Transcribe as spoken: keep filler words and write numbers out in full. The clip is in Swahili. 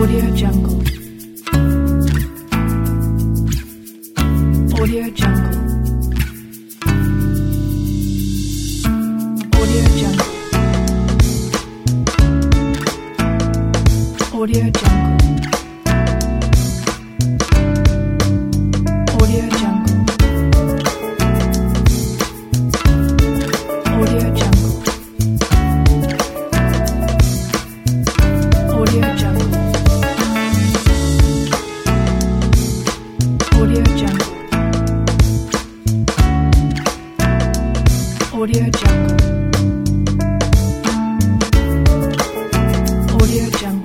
Audio Jungle. Audio Jungle. Audio Jungle. Audio Jungle. Audio Jungle. Audio Jungle. Audio Jungle. Audio Jungle. Audio Jungle. Audio Jungle.